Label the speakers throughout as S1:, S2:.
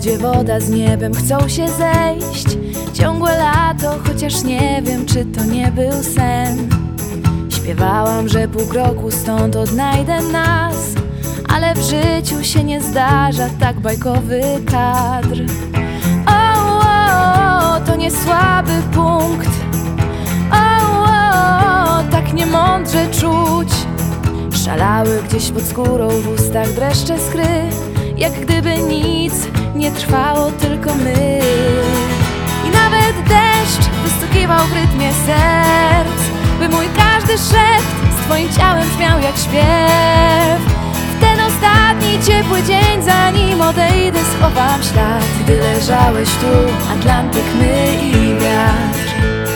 S1: gdzie woda z niebem chcą się zejść. Ciągłe lato, chociaż nie wiem, czy to nie był sen. Śpiewałam, że pół kroku stąd odnajdę nas, ale w życiu się nie zdarza tak bajkowy kadr. O, to nie słaby punkt. O, tak niemądrze czuć. Szalały gdzieś pod skórą, w ustach dreszcze skry, jak gdyby nic nie trwało, tylko my. I nawet deszcz wystukiwał w rytmie serc, by mój każdy szept z twoim ciałem brzmiał jak śpiew. W ten ostatni ciepły dzień, zanim odejdę, schowam ślad. Gdy leżałeś tu, Atlantyk, my i wiatr.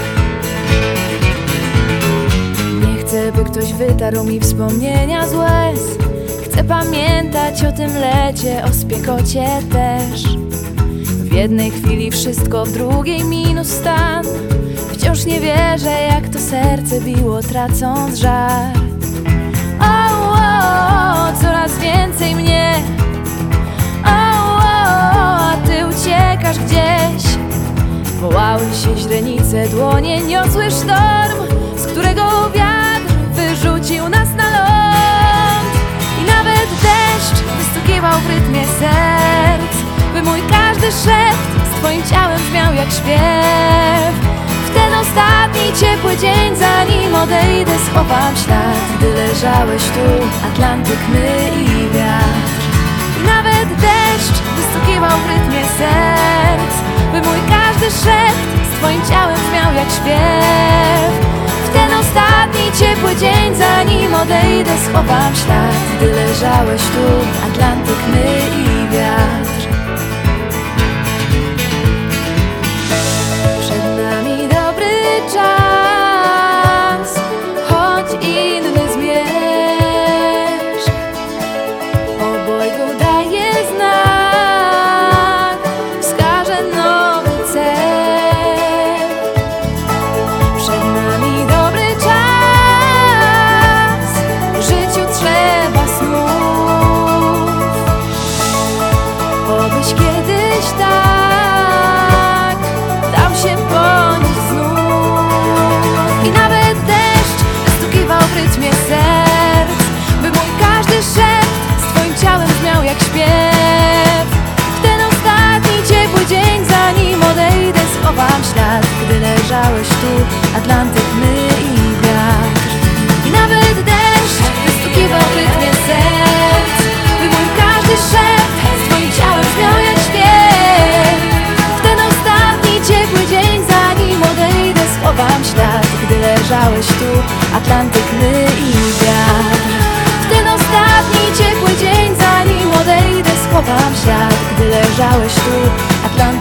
S1: Nie chcę, by ktoś wytarł mi wspomnienia z łez. Chcę pamiętać o tym lecie, o spiekocie też. W jednej chwili wszystko, w drugiej minus stan. Wciąż nie wierzę, jak to serce biło, tracąc żar. O, coraz więcej mnie. O, ty uciekasz gdzieś. Wołały się źrenice, dłonie niosły sztorm, z którego wiatr wyrzucił nas na ląd. I nawet deszcz wystukiwał w rytmie serc, by mój każdy szept z twoim ciałem brzmiał jak śpiew. W ten ostatni ciepły dzień, zanim odejdę, schowam ślad. Gdy leżałeś tu, Atlantyk, my i wiatr. I nawet deszcz wystukiwał w rytmie serc, by mój każdy szept z twoim ciałem brzmiał jak śpiew. W ten ostatni ciepły dzień, zanim odejdę, schowam ślad. Gdy leżałeś tu, Atlantyk, my i wiatr. Przed nami dobry czas, choć inny zmierz. Obojgu daje znak, wskaże nowy cel. Przed nami dobry czas, w życiu trzeba snów. Obyś kiedyś tak dał się ponieść znów. I nawet deszcz wystukiwał w rytmie serc, by mój każdy szept z twoim ciałem brzmiał jak śpiew. W ten ostatni ciepły dzień, zanim odejdę, schowam ślad. Gdy leżałeś tu, Atlantyk, my i wiatr. I nawet deszcz wystukiwał w rytmie serc, by mój każdy szept z twoim ciałem brzmiał jak śpiew. W ten ostatni ciepły dzień, zanim odejdę, schowam ślad. Gdy leżałeś tu, Atlantyk, my i wiatr. W ten ostatni ciepły dzień, zanim odejdę, schowam ślad. Gdy leżałeś tu, Atlantyk.